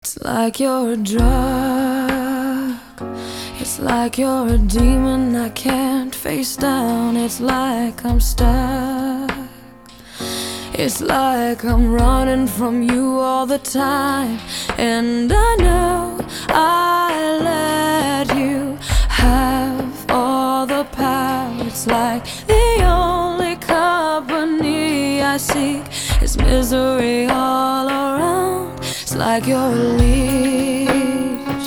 It's like you're a drug. It's like you're a demon I can't face down. It's like I'm stuck. It's like I'm running from you all the time. And I know I let you have all the power. It's like the only company I seek is misery all around. It's like you're a leech,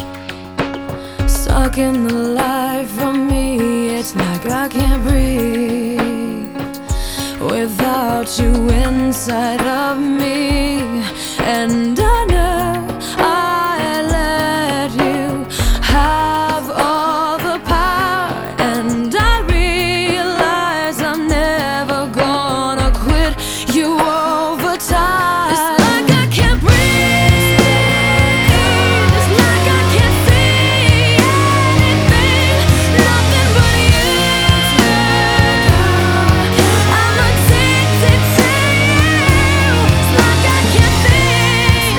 sucking the life from me. It's like I can't breathe without you inside of me. And I know I let you have all the power. And I realize I'm never gonna quit you over time. It's like I can't breathe. It's like I can't see anything, nothing but you. I'm addicted to you. It's like I can't think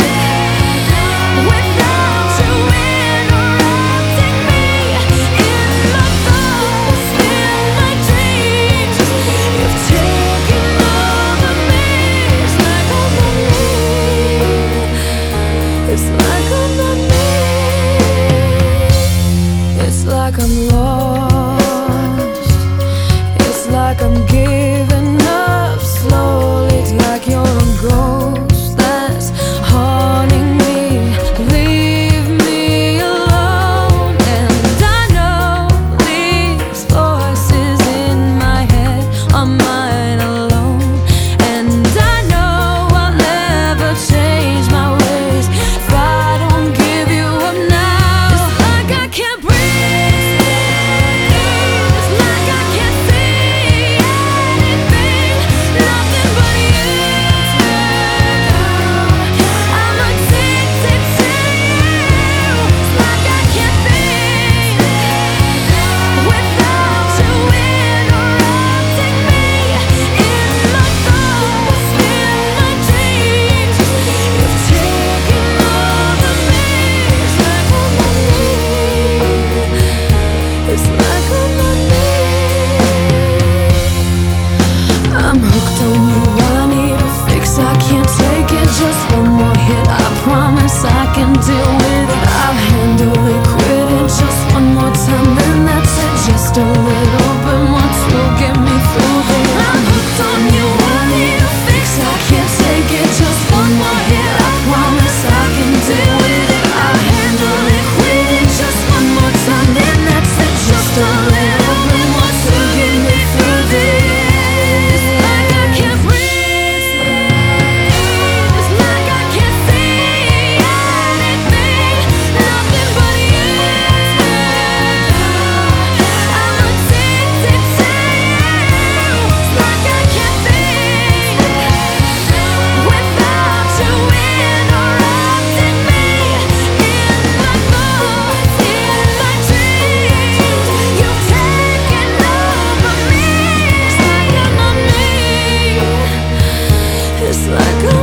without you interrupting me in my thoughts, in my dreams. You've taken over me. It's like I'm not me. It's like I'm not me. It's like I'm lost. It's like I'm giving up slowly. It's like you're a ghost that's haunting me. Leave me alone. And I know these voices in my head are mine alone. And I know I'll never change my ways if I don't give you up now. It's like I can't breathe. It's like I can't see anything, nothing but you. I'm addicted to you. It's like I can't think without you interrupting me in my thoughts, in my dreams. You've taken over me. It's like I'm not me. It's like I'm not me. I'm hooked on you, I need a fix. I can't take it, just one more hit. I promise I can deal with it. I'll handle it, quit it just one more time, then that's it. Just a little bit more to get me through this. I'm hooked on you, I need a fix. I can't take it, just one more hit. I promise I can deal with it. I'll handle it, quit it just one more time, then that's it. Just a little bit more to get me through this. It's like I can't breathe. It's like I can't see anything, nothing but you. I'm addicted to you. It's like I can't think without you interrupting me in my thoughts, in my dreams. You've taken over me. It's like I'm not me. It's like